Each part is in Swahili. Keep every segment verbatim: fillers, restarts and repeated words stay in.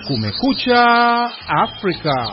Kumekucha Afrika.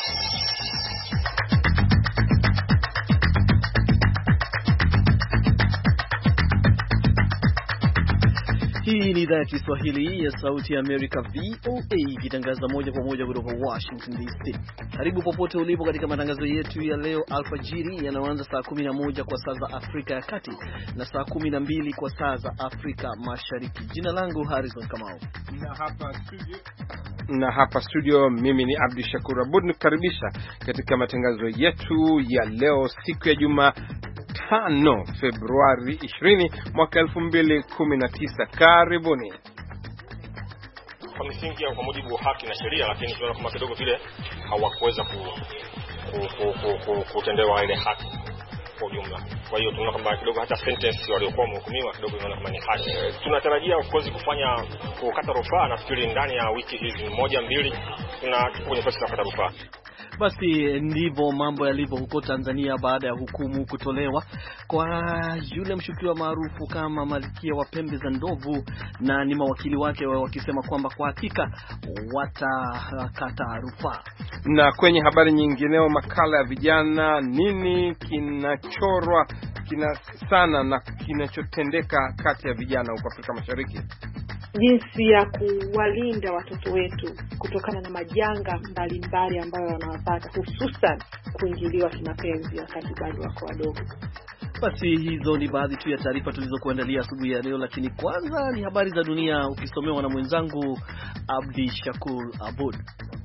Hii ni idhaa ya Kiswahili ya Sauti ya Amerika V O A ikitangaza moja kwa moja kutoka Washington D C. Karibu popote ulipo katika matangazo yetu ya leo alfajiri yanayoanza saa kumi na moja kwa saa za Afrika ya Kati na saa kumi na mbili kwa saa za Afrika Mashariki. Jina langu Harrison Kamau. Na hapa studio na hapa studio mimi ni Abdi Shakur Abud nikukaribisha katika matangazo yetu ya leo siku ya Juma tano Februari ishirini mwaka elfu mbili kumi na tisa. Karibuni. Kwa misingi ya kwa mujibu wa haki na sheria, lakini tunaona kama kidogo vile hawakuweza ku, ku, ku, ku, ku, kutendewa ile haki kwa ujumla. Kwa hiyo tunaona kwamba kidogo hata sentence waliokuwa mhukumiwa kidogo inaona kama ni haki. Tunatarajia of course kufanya kukata rufaa, nafikiri ndani ya wiki hizi moja mbili tuna kwenye process ya kukata rufaa. Basi ndivyo mambo yalivyo huko Tanzania baada ya hukumu kutolewa kwa yule mshukiwa maarufu kama Malkia wa Pembe za Ndovu, na ni mawakili wake wakisema kwamba kwa hakika watakata rufaa. Na kwenye habari nyingineo, makala ya vijana, nini kinachorwa kina sana na kinachotendeka kati ya vijana huko Afrika Mashariki, jinsi ya kuwalinda watoto wetu kutokana na majanga mbalimbali ambayo wanawapata, hususan kuingiliwa kimapenzi wakati bado wako wadogo. Basi hizo ni baadhi tu ya taarifa tulizokuandalia asubuhi ya leo, lakini kwanza ni habari za dunia ukisomewa na mwenzangu Abdi Shakur Abud.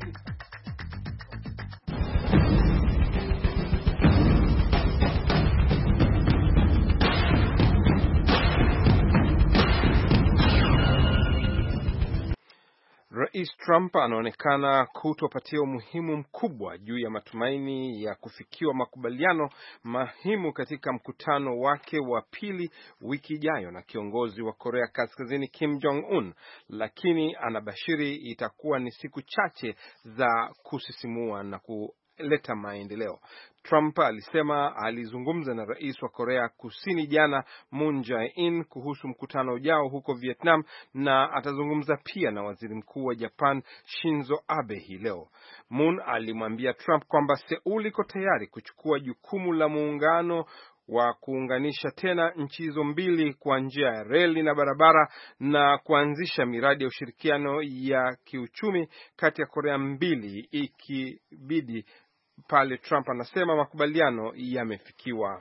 Rais Trump anaonekana kutopatia umuhimu mkubwa juu ya matumaini ya kufikiwa makubaliano muhimu katika mkutano wake wa pili wiki ijayo na kiongozi wa Korea Kaskazini Kim Jong-un, lakini anabashiri itakuwa ni siku chache za kusisimua na ku leta maendeleo. Trump alisema alizungumza na rais wa Korea Kusini jana Moon Jae-in kuhusu mkutano ujao huko Vietnam, na atazungumza pia na waziri mkuu wa Japan Shinzo Abe hii leo. Moon alimwambia Trump kwamba Seoul iko tayari kuchukua jukumu la muungano wa kuunganisha tena nchi hizo mbili kwa njia ya reli na barabara na kuanzisha miradi ya ushirikiano ya kiuchumi kati ya Korea mbili ikibidi pale Trump anasema makubaliano yamefikiwa.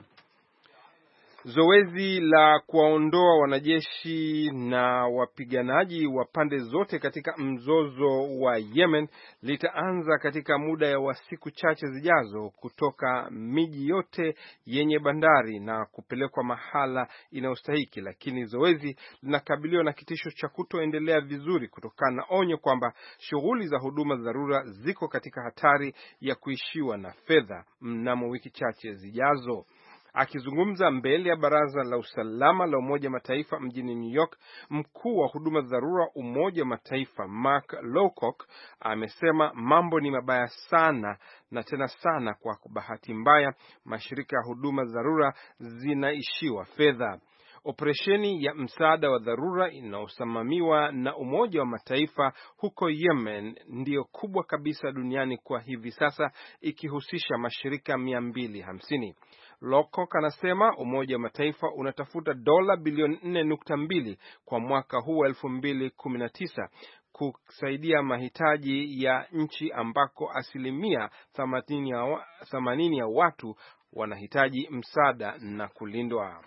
Zoezi la kuwaondoa wanajeshi na wapiganaji wa pande zote katika mzozo wa Yemen litaanza katika muda wa siku chache zijazo kutoka miji yote yenye bandari na kupelekwa mahala inayostahiki, lakini zoezi linakabiliwa na kitisho cha kutoendelea vizuri kutokana na onyo kwamba shughuli za huduma za dharura ziko katika hatari ya kuishiwa na fedha mnamo wiki chache zijazo. Akizungumza mbele ya Baraza la Usalama la Umoja Mataifa mjini New York, mkuu wa huduma za dharura Umoja Mataifa Mark Lowcock amesema mambo ni mabaya sana na tena sana. Kwa bahati mbaya, mashirika ya huduma za dharura zinaishiwa fedha. Operesheni ya msaada wa dharura inayosimamiwa na Umoja wa Mataifa huko Yemen ndiyo kubwa kabisa duniani kwa hivi sasa, ikihusisha mashirika mia mbili hamsini. Lowcock anasema Umoja wa Mataifa unatafuta dola bilioni nne nukta mbili kwa mwaka huu elfu mbili kumi na tisa kusaidia mahitaji ya nchi ambako asilimia themanini ya watu wanahitaji msaada na kulindwa.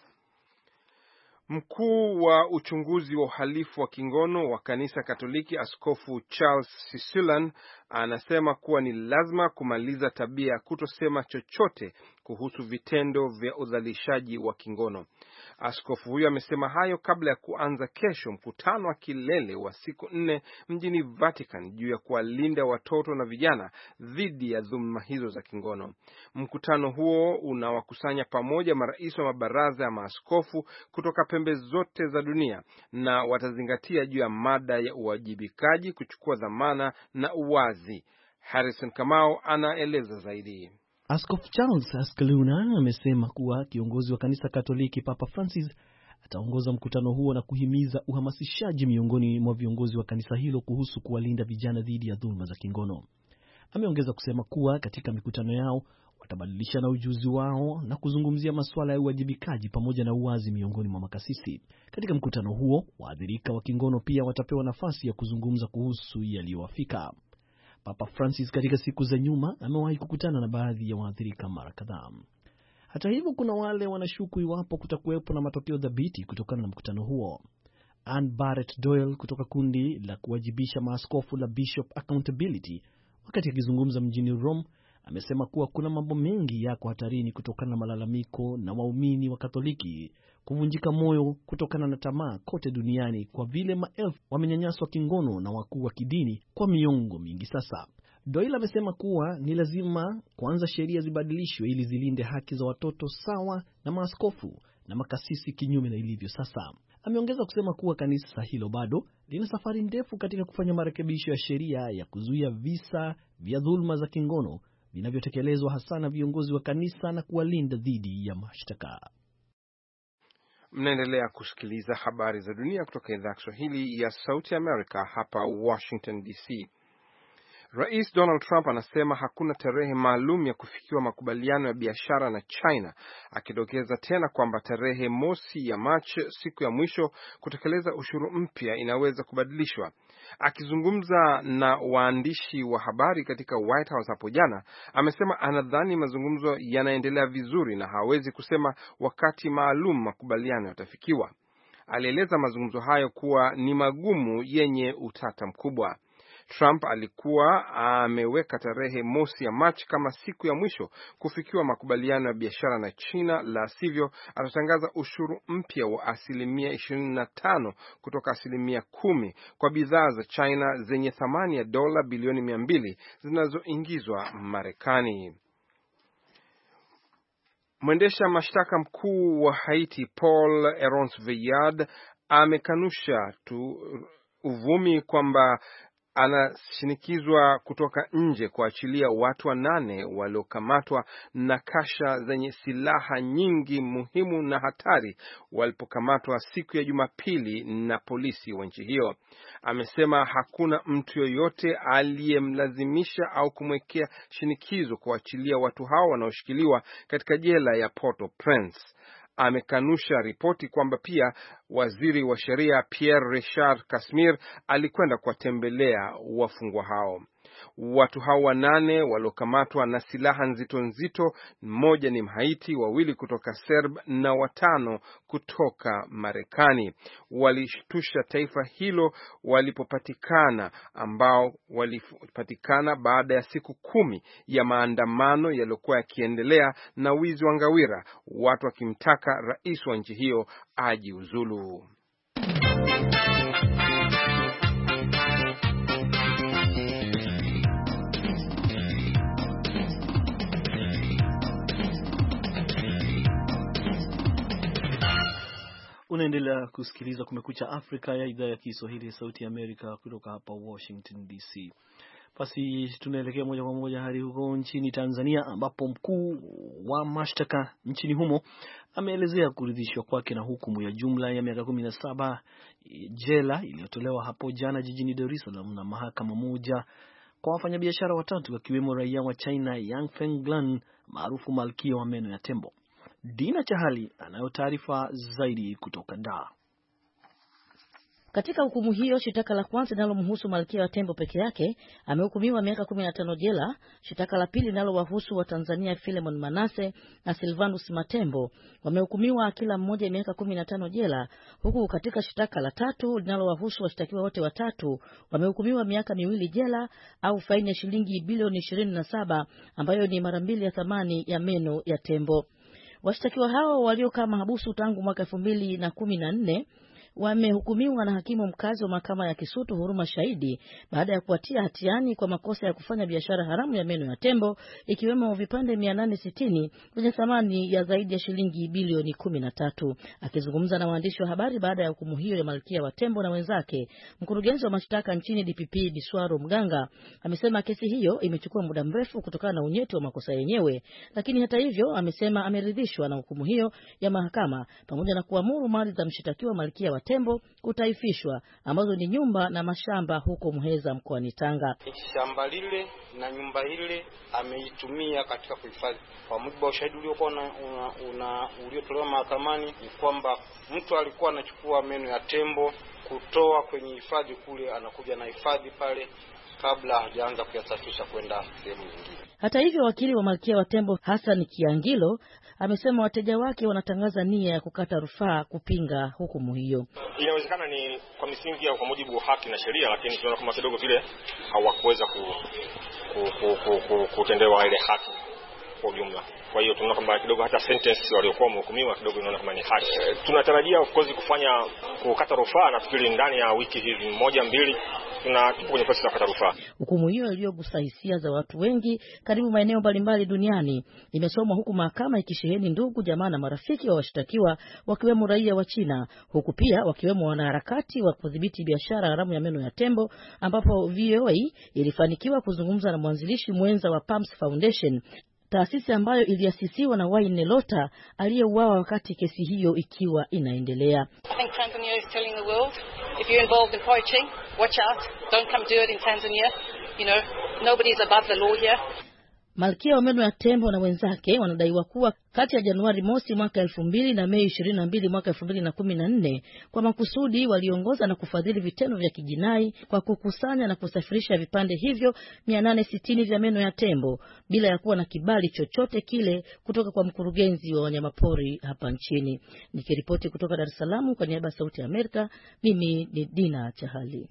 Mkuu wa uchunguzi wa uhalifu wa kingono wa kanisa Katoliki Askofu Charles Sisulan anasema kuwa ni lazima kumaliza tabia ya kutosema chochote kuhusu vitendo vya udhalilishaji wa kingono. Askofu huyo amesema hayo kabla ya kuanza kesho mkutano wa kilele wa siku nne mjini Vatican juu ya kuwalinda watoto na vijana dhidi ya dhuluma hizo za kingono. Mkutano huo unawakusanya pamoja marais wa mabaraza ya maaskofu kutoka pembe zote za dunia na watazingatia juu ya mada ya uwajibikaji, kuchukua dhamana na uwazi. Harrison Kamau anaeleza zaidi. Askofu Charles Askeluna amesema kuwa kiongozi wa kanisa Katoliki Papa Francis ataongoza mkutano huo na kuhimiza uhamasishaji miongoni mwa viongozi wa kanisa hilo kuhusu kuwalinda vijana dhidi ya dhuluma za kingono. Ameongeza kusema kuwa katika mikutano yao watabadilishana ujuzi wao na kuzungumzia masuala ya uwajibikaji pamoja na uwazi miongoni mwa makasisi. Katika mkutano huo, waathirika wa kingono pia watapewa nafasi ya kuzungumza kuhusu yaliyowafika. Papa Francis katika siku za nyuma amewahi kukutana na baadhi ya waathirika mara kadhaa. Hata hivyo, kuna wale wanashuku iwapo kutakuwepo na matokeo dhabiti kutokana na mkutano huo. Ann Barrett Doyle kutoka kundi la kuwajibisha maaskofu la Bishop Accountability, wakati akizungumza mjini Rome, amesema kuwa kuna mambo mengi yako hatarini kutokana na malalamiko na waumini wa Katoliki kuvunjika moyo kutokana na tamaa kote duniani kwa vile maelfu wamenyanyaswa kingono na wakuu wa kidini kwa miongo mingi sasa. Doyle amesema kuwa ni lazima kwanza sheria zibadilishwe ili zilinde haki za watoto sawa na maaskofu na makasisi kinyume na ilivyo sasa. Ameongeza kusema kuwa kanisa hilo bado lina safari ndefu katika kufanya marekebisho ya sheria ya kuzuia visa vya dhuluma za kingono vinavyotekelezwa hasa na viongozi wa kanisa na kuwalinda dhidi ya mashtaka. Mnaendelea kusikiliza habari za dunia kutoka idhaa ya Kiswahili ya Sauti ya Amerika hapa Washington D C. Rais Donald Trump anasema hakuna tarehe maalum ya kufikiwa makubaliano ya biashara na China, akidokeza tena kwamba tarehe mosi ya Machi, siku ya mwisho kutekeleza ushuru mpya, inaweza kubadilishwa. Akizungumza na waandishi wa habari katika White House hapo jana, amesema anadhani mazungumzo yanaendelea vizuri na hawezi kusema wakati maalum makubaliano yatafikiwa. Alieleza mazungumzo hayo kuwa ni magumu yenye utata mkubwa. Trump alikuwa ameweka tarehe mosi ya Machi kama siku ya mwisho kufikiwa makubaliano ya biashara na China, la sivyo atatangaza ushuru mpya wa asilimia ishirini na tano kutoka asilimia kumi kwa bidhaa za China zenye thamani ya dola bilioni mia mbili zinazoingizwa Marekani. Mwendesha mashtaka mkuu wa Haiti Paul Hérens-Veillard amekanusha tu uvumi kwamba anashinikizwa kutoka nje kuachilia watu wanane waliokamatwa na kasha zenye silaha nyingi muhimu na hatari walipokamatwa siku ya Jumapili na polisi wa nchi hiyo. Amesema hakuna mtu yoyote aliyemlazimisha au kumwekea shinikizo kuachilia watu hao wanaoshikiliwa katika jela ya Port-au-Prince. Amekanusha ripoti kwamba pia waziri wa sheria Pierre Richard Kasmir alikwenda kuwatembelea wafungwa hao. Watu hao wanane waliokamatwa na silaha nzito nzito, mmoja ni Mhaiti, wawili kutoka Serb na watano kutoka Marekani, walishtusha taifa hilo walipopatikana, ambao walipatikana baada ya siku kumi ya maandamano yaliyokuwa yakiendelea na wizi wa ngawira, watu wakimtaka rais wa nchi hiyo ajiuzulu. Unaendelea kusikiliza Kumekucha Afrika ya idhaa ya Kiswahili ya Sauti ya Amerika kutoka hapa Washington D C. Basi tunaelekea moja kwa moja hadi huko nchini Tanzania, ambapo mkuu wa mashtaka nchini humo ameelezea kuridhishwa kwake na hukumu ya jumla ya miaka kumi na saba jela iliyotolewa hapo jana jijini Dar es Salaam na mahakama moja kwa wafanyabiashara watatu wakiwemo raia wa China Yang Fenglan maarufu Malkia wa meno ya tembo. Dina Chahali anayo taarifa zaidi kutoka Dar. Katika hukumu hiyo, shitaka la kwanza linalomhusu Malkia wa tembo peke yake amehukumiwa miaka kumi na tano jela. Shitaka la pili linalowahusu wa Tanzania Philemon Manase na Silvanus Matembo wamehukumiwa kila mmoja miaka kumi na tano jela, huku katika shitaka la tatu linalowahusu washtakiwa wote watatu wamehukumiwa miaka miwili jela au faini ya shilingi bilioni ishirini na saba ambayo ni mara mbili ya thamani ya meno ya tembo. Washtakiwa hao waliokaa mahabusu tangu mwaka elfu mbili na kumi na nne wamehukumiwa na hakimu mkazi wa mahakama ya Kisutu Huruma Shahidi baada ya kuwatia hatiani kwa makosa ya kufanya biashara haramu ya meno ya tembo, ikiwemo vipande mia nane sitini kwenye thamani ya zaidi ya shilingi bilioni kumi na tatu. Akizungumza na waandishi wa habari baada ya hukumu hiyo ya malkia wa tembo na wenzake, mkurugenzi wa mashtaka nchini D P P Biswaro Mganga amesema kesi hiyo imechukua muda mrefu kutokana na unyeti wa makosa yenyewe, lakini hata hivyo amesema ameridhishwa na hukumu hiyo ya mahakama pamoja na kuamuru mali za mshtakiwa malkia wa tembo kutaifishwa, ambazo ni nyumba na mashamba huko Muheza mkoani Tanga. Shamba lile na nyumba ile ameitumia katika kuhifadhi. Kwa mujibu wa ushahidi uliokuwa una, una, una uliotolewa mahakamani ni kwamba mtu alikuwa anachukua meno ya tembo kutoa kwenye hifadhi kule, anakuja na hifadhi pale kabla hajaanza kuyasafisha kwenda sehemu nyingine. Hata hivyo, wakili wa malkia wa tembo Hassan Kiangilo amesema wateja wake wanatangaza nia ya kukata rufaa kupinga hukumu hiyo. Inawezekana ni kwa misingi au kwa mujibu wa haki na sheria, lakini tunaona kama kidogo vile hawakuweza ku, ku, ku, ku, ku, kutendewa ile haki kwa ujumla. Kwa hiyo tunaona kwamba kidogo hata sentence waliokuwa wamehukumiwa kidogo inaona kama ni haki. Tunatarajia of course kufanya kukata rufaa, nafikiri ndani ya wiki hizi moja mbili tuna kwenye process ya kukata rufaa. Hukumu hiyo iliyogusa hisia za watu wengi karibu maeneo mbalimbali duniani imesomwa huku mahakama ikisheheni ndugu, jamaa na marafiki wa washtakiwa, wakiwemo raia wa China, huku pia wakiwemo wanaharakati wa kudhibiti biashara haramu ya meno ya tembo, ambapo V O A ilifanikiwa kuzungumza na mwanzilishi mwenza wa Palms Foundation, taasisi ambayo iliasisiwa na Wayne Nelota aliyeuawa wakati kesi hiyo ikiwa inaendelea. I think Tanzania is telling the world, if you're involved in poaching, watch out, don't come do it in Tanzania. You know, nobody is above the law here. Malkia wa meno ya tembo na wenzake wanadaiwa kuwa kati ya Januari mosi mwaka elfu mbili na Mei ishirini na mbili mwaka elfu mbili na kumi na nne kwa makusudi waliongoza na kufadhili vitendo vya kijinai kwa kukusanya na kusafirisha vipande hivyo mia nane sitini vya meno ya tembo bila ya kuwa na kibali chochote kile kutoka kwa mkurugenzi wa wanyamapori hapa nchini. Nikiripoti kutoka Dar es Salaam kwa niaba ya Sauti ya Amerika, mimi ni Dina Chahali.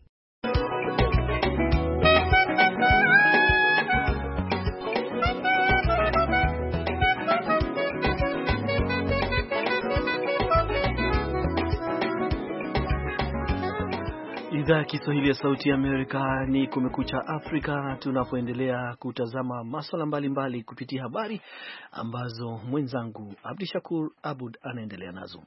Idhaa ya Kiswahili ya Sauti ya Amerika ni Kumekucha Afrika, tunapoendelea kutazama masuala mbalimbali kupitia habari ambazo mwenzangu Abdishakur Abud anaendelea nazo.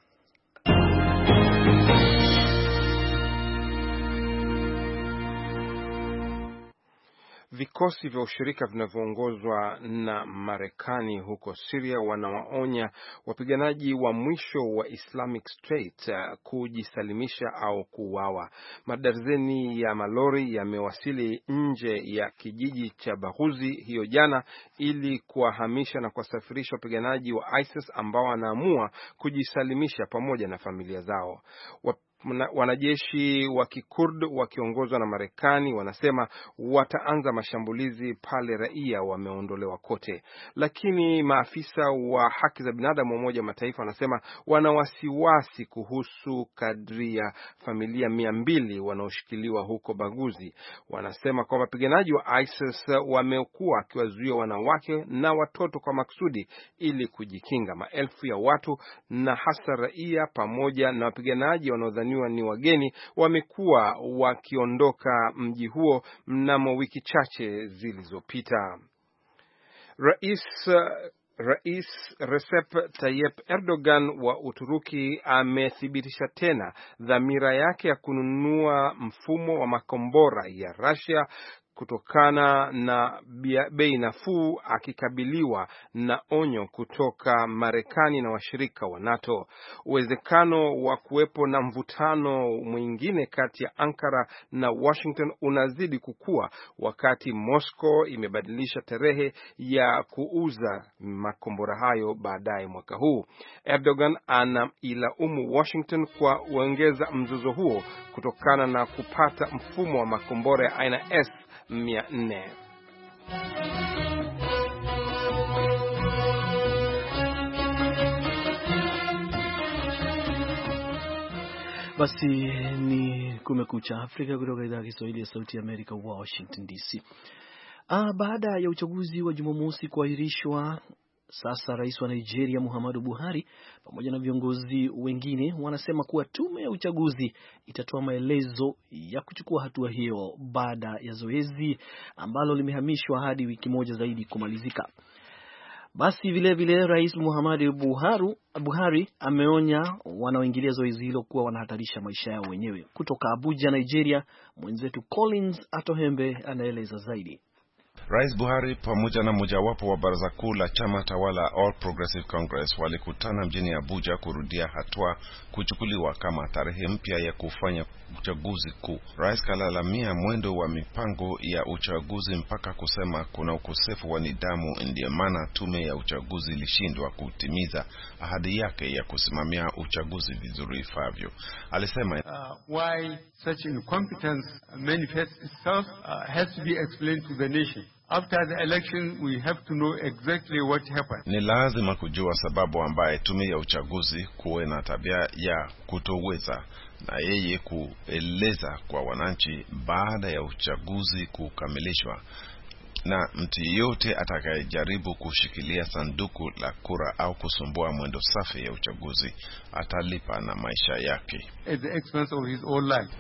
Vikosi vya ushirika vinavyoongozwa na Marekani huko Syria wanawaonya wapiganaji wa mwisho wa Islamic State uh, kujisalimisha au kuuawa. Madarzeni ya malori yamewasili nje ya kijiji cha Baghuzi hiyo jana ili kuwahamisha na kuwasafirisha wapiganaji wa ISIS ambao wanaamua kujisalimisha pamoja na familia zao. Wap Wanajeshi wa Kikurd wakiongozwa na Marekani wanasema wataanza mashambulizi pale raia wameondolewa kote, lakini maafisa wa haki za binadamu wa Umoja wa Mataifa wanasema wana wasiwasi kuhusu kadri ya familia mia mbili wanaoshikiliwa huko Baguzi. Wanasema kwamba wapiganaji wa ISIS wamekuwa wakiwazuia wanawake na watoto kwa maksudi ili kujikinga. Maelfu ya watu na hasa raia pamoja na wapiganaji wanaodhaniwa ni wageni wamekuwa wakiondoka mji huo mnamo wiki chache zilizopita. Rais Rais Recep Tayyip Erdogan wa Uturuki amethibitisha tena dhamira yake ya kununua mfumo wa makombora ya Russia kutokana na bei nafuu, akikabiliwa na onyo kutoka Marekani na washirika wa NATO. Uwezekano wa kuwepo na mvutano mwingine kati ya Ankara na Washington unazidi kukua wakati Moscow imebadilisha tarehe ya kuuza makombora hayo baadaye mwaka huu. Erdogan anailaumu Washington kwa kuongeza mzozo huo kutokana na kupata mfumo wa makombora ya aina S mia nne. Basi ni Kumekucha Afrika kutoka idhaa ya Kiswahili ya Sauti ya Amerika, Washington D C. Ah, baada ya uchaguzi wa Jumamosi kuahirishwa Sasa rais wa Nigeria Muhammadu Buhari pamoja na viongozi wengine wanasema kuwa tume ya uchaguzi itatoa maelezo ya kuchukua hatua hiyo baada ya zoezi ambalo limehamishwa hadi wiki moja zaidi kumalizika. Basi vile vile Rais Muhammadu Buhari, Buhari ameonya wanaoingilia zoezi hilo kuwa wanahatarisha maisha yao wenyewe. Kutoka Abuja, Nigeria, mwenzetu Collins Atohembe anaeleza zaidi. Rais Buhari pamoja na mojawapo wa baraza kuu la chama tawala All Progressive Congress walikutana mjini Abuja kurudia hatua kuchukuliwa kama tarehe mpya ya kufanya uchaguzi kuu. Rais kalalamia mwendo wa mipango ya uchaguzi mpaka kusema kuna ukosefu wa nidhamu, ndiyo maana tume ya uchaguzi ilishindwa kutimiza ahadi yake ya kusimamia uchaguzi vizuri ifavyo. Alisema uh, why such incompetence manifests itself uh, has to be explained to the nation. After the election we have to know exactly what happened. Ni lazima kujua sababu ambaye tume ya uchaguzi kuwe na tabia ya kutoweza na yeye kueleza kwa wananchi baada ya uchaguzi kukamilishwa, na mtu yote atakayejaribu kushikilia sanduku la kura au kusumbua mwendo safi ya uchaguzi atalipa na maisha yake at the expense of his own life.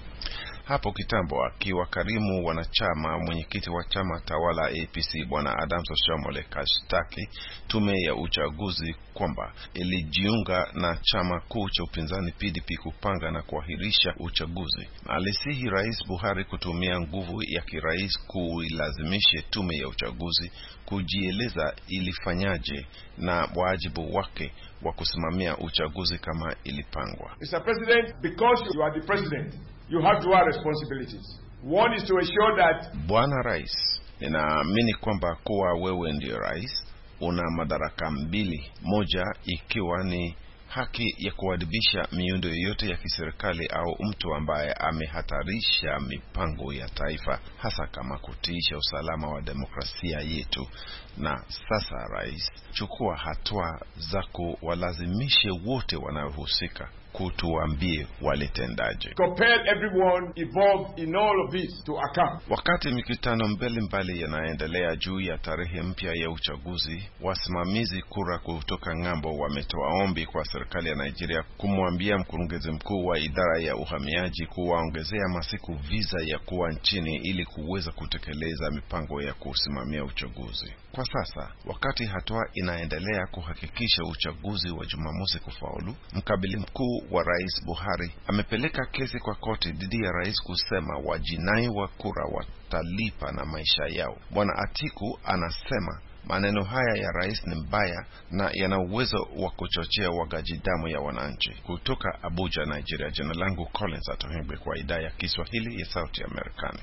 Hapo kitambo akiwa karimu wanachama, mwenyekiti wa chama tawala A P C Bwana Adams Oshomole kashtaki tume ya uchaguzi kwamba ilijiunga na chama kuu cha upinzani P D P kupanga na kuahirisha uchaguzi. Alisihi Rais Buhari kutumia nguvu ya kirais kuilazimishe tume ya uchaguzi kujieleza ilifanyaje na wajibu wake wa kusimamia uchaguzi kama ilipangwa. Mister President, because you are the president, you have dual responsibilities. One is to ensure that... Bwana Rais, ninaamini kwamba kuwa wewe ndio rais, una madaraka mbili. Moja ikiwa ni haki ya kuadhibisha miundo yoyote ya kiserikali au mtu ambaye amehatarisha mipango ya taifa, hasa kama kutiisha usalama wa demokrasia yetu. Na sasa rais, chukua hatua za kuwalazimishe wote wanaohusika kutuambie walitendaje. Compel everyone involved in all of this to account. Wakati mikutano mbalimbali yanaendelea juu ya tarehe mpya ya uchaguzi, wasimamizi kura kutoka ng'ambo wametoa ombi kwa serikali ya Nigeria kumwambia mkurugenzi mkuu wa idara ya uhamiaji kuwaongezea masiku visa ya kuwa nchini ili kuweza kutekeleza mipango ya kusimamia uchaguzi. Kwa sasa, wakati hatua inaendelea kuhakikisha uchaguzi wa Jumamosi kufaulu, mkabili mkuu wa Rais Buhari amepeleka kesi kwa koti dhidi ya rais kusema wajinai wa kura watalipa na maisha yao. Bwana Atiku anasema maneno haya ya rais ni mbaya na yana uwezo wa kuchochea wagaji damu ya wananchi. Kutoka Abuja, Nigeria, jina langu Collins Atohembe kwa idhaa ya Kiswahili ya Sauti ya Amerikani.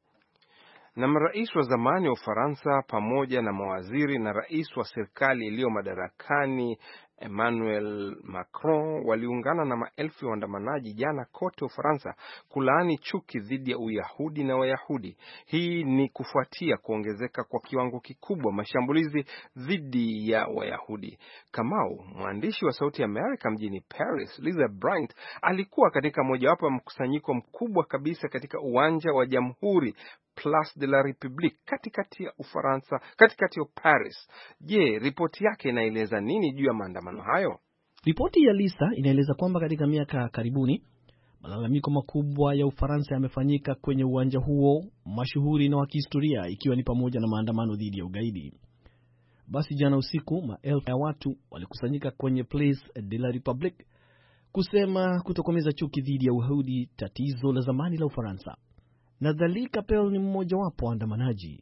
Na marais wa zamani wa Ufaransa pamoja na mawaziri na rais wa serikali iliyo madarakani Emmanuel Macron waliungana na maelfu ya waandamanaji jana kote Ufaransa kulaani chuki dhidi ya Uyahudi na Wayahudi. Hii ni kufuatia kuongezeka kwa kiwango kikubwa mashambulizi dhidi ya Wayahudi. Kamau, mwandishi wa Sauti ya Amerika mjini Paris, Lisa Bryant, alikuwa katika mojawapo ya mkusanyiko mkubwa kabisa katika uwanja wa Jamhuri Place de la République katikati ya Ufaransa, katikati ya Paris. Je, ripoti yake inaeleza nini juu ya maandamano hayo? Ripoti ya Lisa inaeleza kwamba katika miaka karibuni malalamiko makubwa ya Ufaransa yamefanyika kwenye uwanja huo mashuhuri na wa kihistoria, ikiwa ni pamoja na maandamano dhidi ya ugaidi. Basi jana usiku maelfu ya watu walikusanyika kwenye Place de la République kusema kutokomeza chuki dhidi ya Uyahudi, tatizo la zamani la Ufaransa. Nathalie Capel ni mmoja wapo wa waandamanaji.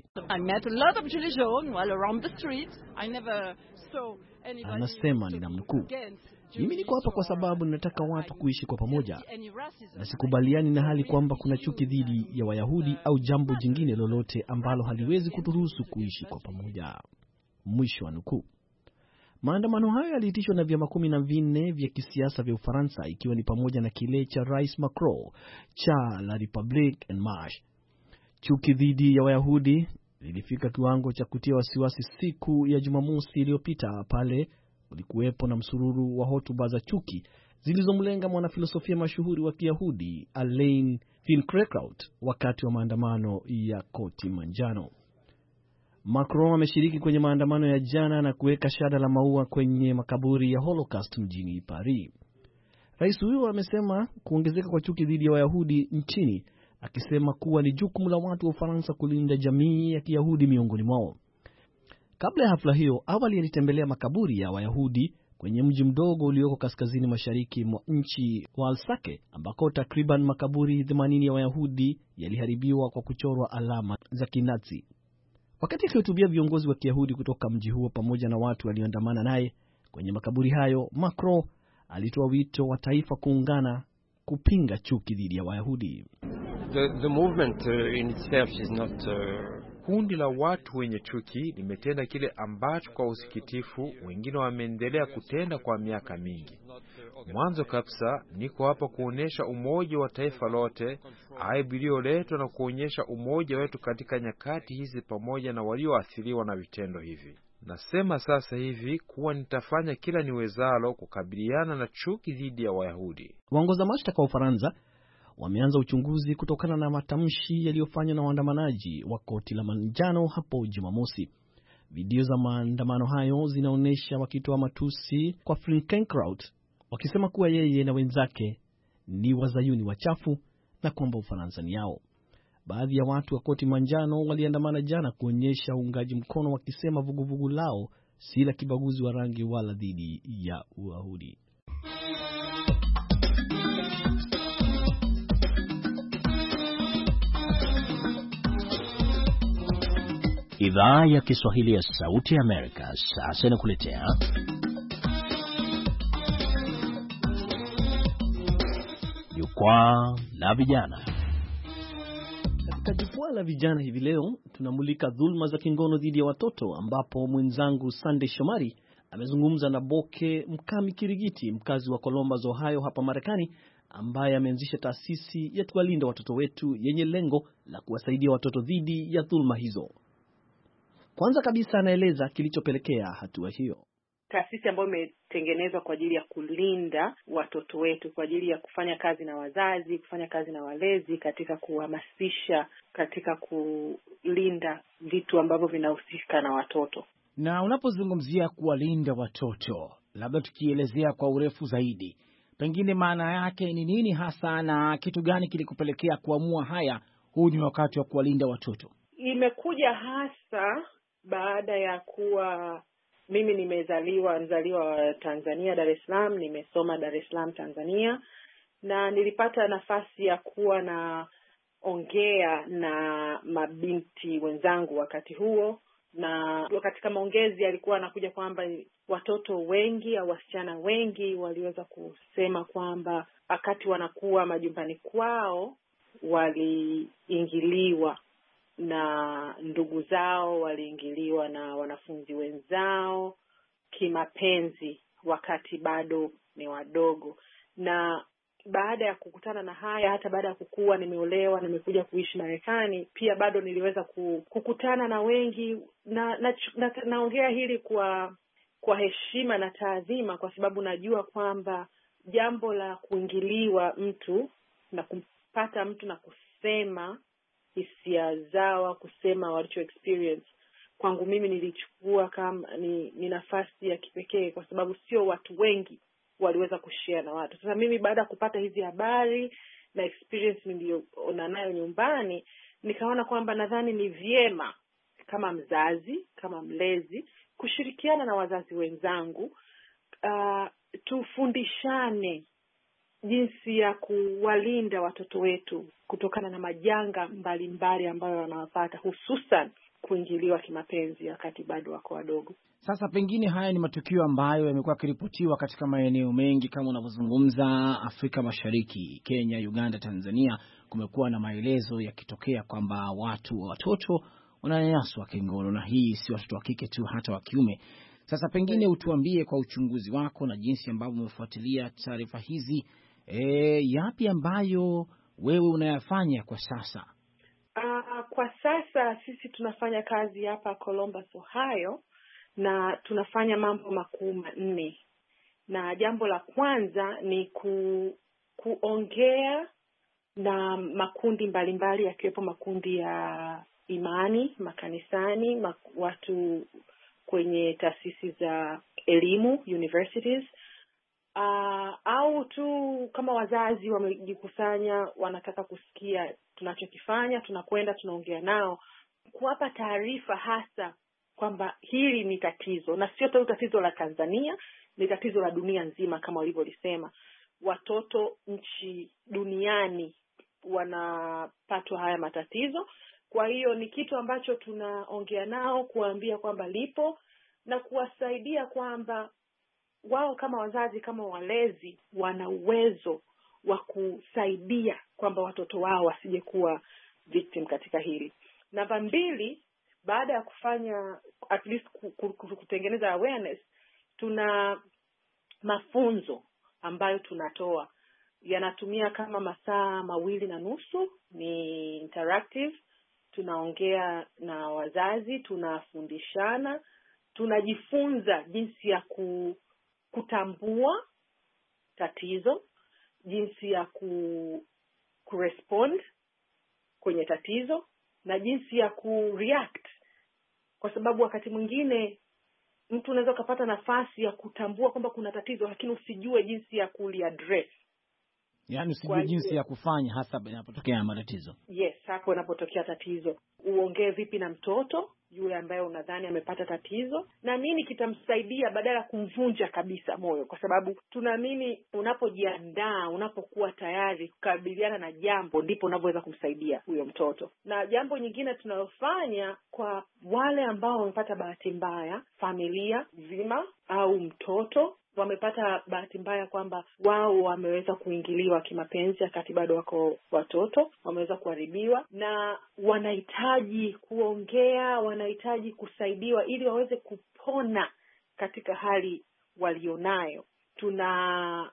Anasema ninamnukuu, mimi niko hapa kwa sababu ninataka watu kuishi kwa pamoja, na sikubaliani na hali kwamba kuna chuki dhidi ya Wayahudi au jambo jingine lolote ambalo haliwezi kuturuhusu kuishi kwa pamoja. Mwisho wa nukuu. Maandamano hayo yaliitishwa na vyama kumi na vinne vya kisiasa vya Ufaransa, ikiwa ni pamoja na kile cha Rais Macron cha La République en Marche. Chuki dhidi ya Wayahudi lilifika kiwango cha kutia wasiwasi siku ya Jumamosi iliyopita pale ulikuwepo na msururu wa hotuba za chuki zilizomlenga mwanafilosofia mashuhuri wa Kiyahudi Alain Finkielkraut wakati wa maandamano ya Koti Manjano. Macron ameshiriki kwenye maandamano ya jana na kuweka shada la maua kwenye makaburi ya Holocaust mjini Paris. Rais huyo amesema kuongezeka kwa chuki dhidi ya Wayahudi nchini, akisema kuwa ni jukumu la watu wa Ufaransa kulinda jamii ya Kiyahudi miongoni mwao. Kabla ya hafla hiyo, awali alitembelea makaburi ya Wayahudi kwenye mji mdogo ulioko kaskazini mashariki mwa nchi wa Alsake, ambako takriban makaburi themanini ya Wayahudi yaliharibiwa kwa kuchorwa alama za Kinazi. Wakati akihutubia viongozi wa Kiyahudi kutoka mji huo pamoja na watu walioandamana naye kwenye makaburi hayo, Macron alitoa wito wa taifa kuungana kupinga chuki dhidi ya Wayahudi. The, the movement uh, in itself is not uh... Kundi la watu wenye chuki limetenda kile ambacho kwa usikitifu wengine wameendelea kutenda kwa miaka mingi. Mwanzo kabisa niko hapa kuonesha umoja wa taifa lote, aibu iliyoletwa na kuonyesha umoja wetu katika nyakati hizi pamoja na walioathiriwa na vitendo hivi. Nasema sasa hivi kuwa nitafanya kila niwezalo kukabiliana na chuki dhidi ya Wayahudi. Waongoza mashtaka wa Ufaransa wameanza uchunguzi kutokana na matamshi yaliyofanywa na waandamanaji wa koti la manjano hapo Jumamosi. Video za maandamano hayo zinaonyesha wakitoa matusi kwa Frankenkraut, wakisema kuwa yeye na wenzake ni wazayuni wachafu na kwamba Ufaransa ni yao. Baadhi ya watu wa koti manjano waliandamana jana kuonyesha uungaji mkono, wakisema vuguvugu lao si la kibaguzi wa rangi wala dhidi ya Uyahudi. Idhaa ya Kiswahili ya Sauti ya Amerika sasa inakuletea Jukwaa la Vijana. Katika Jukwaa la Vijana hivi leo tunamulika dhulma za kingono dhidi ya watoto, ambapo mwenzangu Sunday Shomari amezungumza na Boke Mkami Kirigiti, mkazi wa Columbus, Ohio hapa Marekani, ambaye ameanzisha taasisi ya Tuwalinda Watoto Wetu yenye lengo la kuwasaidia watoto dhidi ya dhulma hizo. Kwanza kabisa anaeleza kilichopelekea hatua hiyo. Taasisi ambayo imetengenezwa kwa ajili ya kulinda watoto wetu, kwa ajili ya kufanya kazi na wazazi, kufanya kazi na walezi katika kuhamasisha, katika kulinda vitu ambavyo vinahusika na watoto. Na unapozungumzia kuwalinda watoto, labda tukielezea kwa urefu zaidi, pengine maana yake ni nini hasa na kitu gani kilikupelekea kuamua haya, huu ni wakati wa kuwalinda watoto? Imekuja hasa baada ya kuwa mimi nimezaliwa mzaliwa wa Tanzania, Dar es Salaam, nimesoma Dar es Salaam Tanzania, na nilipata nafasi ya kuwa na ongea na mabinti wenzangu wakati huo, na katika maongezi alikuwa anakuja kwamba watoto wengi au wasichana wengi waliweza kusema kwamba wakati wanakuwa majumbani kwao waliingiliwa na ndugu zao, waliingiliwa na wanafunzi wenzao kimapenzi wakati bado ni wadogo. Na baada ya kukutana na haya, hata baada ya kukua, nimeolewa, nimekuja kuishi Marekani, pia bado niliweza kukutana na wengi, na na naongea hili kwa kwa heshima na taadhima, kwa sababu najua kwamba jambo la kuingiliwa mtu na kumpata mtu na kusema hisia zao, kusema walicho experience, kwangu mimi nilichukua kama ni, ni nafasi ya kipekee, kwa sababu sio watu wengi waliweza kushare na watu. Sasa mimi baada ya kupata hizi habari na experience niliyoona nayo nyumbani, nikaona kwamba nadhani ni vyema kama mzazi, kama mlezi, kushirikiana na wazazi wenzangu, uh, tufundishane jinsi ya kuwalinda watoto wetu kutokana na majanga mbalimbali ambayo wanawapata, hususan kuingiliwa kimapenzi wakati bado wako wadogo. Sasa pengine haya ni matukio ambayo yamekuwa yakiripotiwa katika maeneo mengi kama unavyozungumza, Afrika Mashariki, Kenya, Uganda, Tanzania. Kumekuwa na maelezo yakitokea kwamba watu watoto wananyanyaswa kingono, na hii si watoto wa kike tu, hata wa kiume. Sasa pengine utuambie kwa uchunguzi wako na jinsi ambavyo umefuatilia taarifa hizi, e, yapi ambayo wewe unayafanya kwa sasa? Uh, kwa sasa sisi tunafanya kazi hapa Columbus, Ohio, na tunafanya mambo makuu manne. Na jambo la kwanza ni ku, kuongea na makundi mbalimbali, yakiwepo makundi ya imani, makanisani, watu kwenye taasisi za elimu, universities, uh, au tu kama wazazi wamejikusanya wanataka kusikia tunachokifanya, tunakwenda tunaongea nao, kuwapa taarifa hasa kwamba hili ni tatizo, na sio tu tatizo la Tanzania, ni tatizo la dunia nzima kama walivyolisema. Watoto nchi duniani wanapatwa haya matatizo. Kwa hiyo ni kitu ambacho tunaongea nao, kuambia kwamba lipo na kuwasaidia kwamba wao kama wazazi, kama walezi, wana uwezo wa kusaidia kwamba watoto wao wasije kuwa victim katika hili. Namba mbili, baada ya kufanya at least kutengeneza awareness, tuna mafunzo ambayo tunatoa, yanatumia kama masaa mawili na nusu, ni interactive. Tunaongea na wazazi, tunafundishana, tunajifunza jinsi ya kutambua tatizo, jinsi ya ku kurespond kwenye tatizo, na jinsi ya kureact, kwa sababu wakati mwingine mtu unaweza kupata nafasi ya kutambua kwamba kuna tatizo lakini usijue jinsi ya kuliaddress. Yaani usijue jinsi ya kufanya hasa inapotokea matatizo. Yes, hapo inapotokea tatizo. Uongee vipi na mtoto yule ambaye unadhani amepata tatizo, na nini kitamsaidia badala kumvunja kabisa moyo, kwa sababu tunaamini unapojiandaa, unapokuwa tayari kukabiliana na jambo, ndipo unaweza kumsaidia huyo mtoto. Na jambo nyingine tunalofanya kwa wale ambao wamepata bahati mbaya, familia nzima au mtoto wamepata bahati mbaya kwamba wao wameweza kuingiliwa kimapenzi wakati bado wako watoto, wameweza kuharibiwa na wanahitaji kuongea, wanahitaji kusaidiwa ili waweze kupona katika hali walionayo. Tunawapa,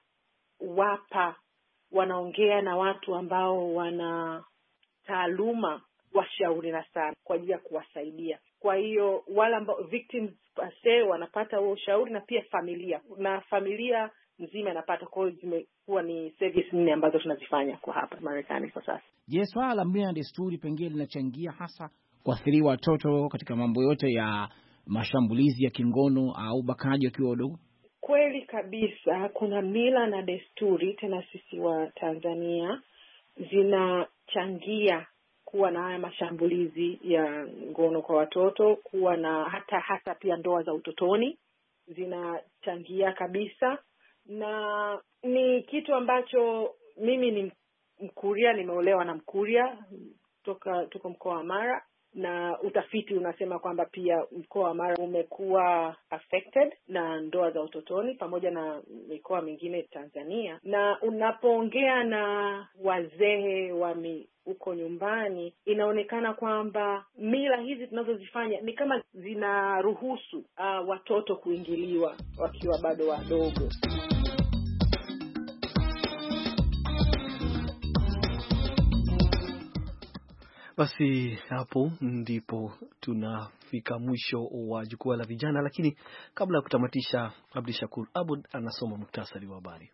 wanaongea na watu ambao wana taaluma, washauri na sana kwa ajili ya kuwasaidia. Kwa hiyo wale ambao victims pase wanapata huo ushauri, na pia familia na familia nzima inapata. Kwa hiyo zimekuwa ni service nne ambazo tunazifanya kwa hapa Marekani kwa sasa. Je, swala la mila na desturi pengine linachangia hasa kuathiri watoto katika mambo yote ya mashambulizi ya kingono au bakaji wakiwa wadogo? Kweli kabisa, kuna mila na desturi, tena sisi wa Tanzania, zinachangia kuwa na haya mashambulizi ya ngono kwa watoto, kuwa na hata hata pia ndoa za utotoni zinachangia kabisa. Na ni kitu ambacho mimi ni Mkuria, nimeolewa na Mkuria, toka tuko mkoa wa Mara, na utafiti unasema kwamba pia mkoa wa Mara umekuwa affected na ndoa za utotoni pamoja na mikoa mingine Tanzania. Na unapoongea na wazee wa huko nyumbani, inaonekana kwamba mila hizi tunazozifanya ni kama zinaruhusu uh, watoto kuingiliwa wakiwa bado wadogo. Basi hapo ndipo tunafika mwisho wa jukwaa la vijana, lakini kabla ya kutamatisha, Abdi Shakur Abud anasoma muktasari wa habari.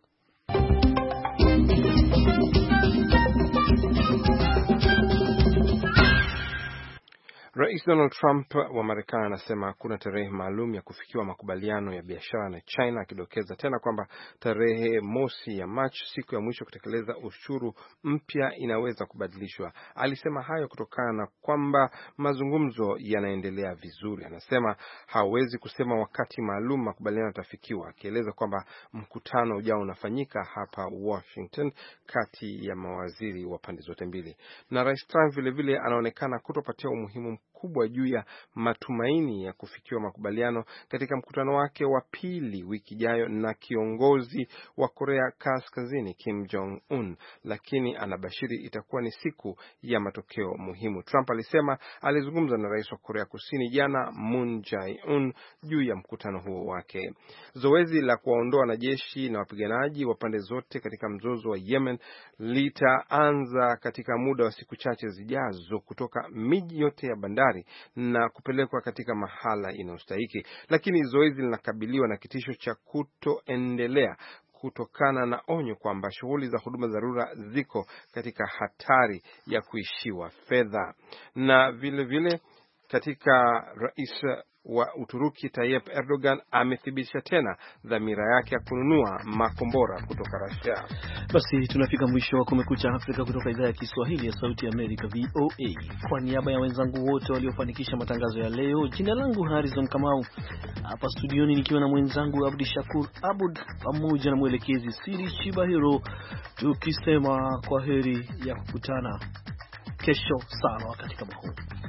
Rais Donald Trump wa Marekani anasema hakuna tarehe maalum ya kufikiwa makubaliano ya biashara na China, akidokeza tena kwamba tarehe mosi ya Machi, siku ya mwisho kutekeleza ushuru mpya, inaweza kubadilishwa. Alisema hayo kutokana na kwamba mazungumzo yanaendelea vizuri. Anasema hawezi kusema wakati maalum makubaliano yatafikiwa, akieleza kwamba mkutano ujao unafanyika hapa Washington kati ya mawaziri wa pande zote mbili. Na Rais Trump vile vile anaonekana kutopatia umuhimu kubwa juu ya matumaini ya kufikiwa makubaliano katika mkutano wake wa pili wiki ijayo na kiongozi wa Korea Kaskazini Kim Jong Un, lakini anabashiri itakuwa ni siku ya matokeo muhimu. Trump alisema alizungumza na rais wa Korea Kusini jana Moon Jae-in juu ya mkutano huo wake. Zoezi la kuwaondoa wanajeshi na wapiganaji wa pande zote katika mzozo wa Yemen litaanza katika muda wa siku chache zijazo kutoka miji yote ya bandari na kupelekwa katika mahala inayostahiki, lakini zoezi linakabiliwa na kitisho cha kutoendelea kutokana na onyo kwamba shughuli za huduma za dharura ziko katika hatari ya kuishiwa fedha. Na vile vile katika rais wa Uturuki Tayyip Erdogan amethibitisha tena dhamira yake ya kununua makombora kutoka Russia. Basi tunafika mwisho wa Kumekucha Afrika kutoka idhaa ya Kiswahili ya Sauti ya Amerika V O A. Kwa niaba ya wenzangu wote waliofanikisha matangazo ya leo, jina langu Harrison Kamau. Hapa studioni nikiwa na mwenzangu Abdi Shakur Abud pamoja na mwelekezi Siri Chibahiro, tukisema kwa heri ya kukutana kesho sana wakati kama huu.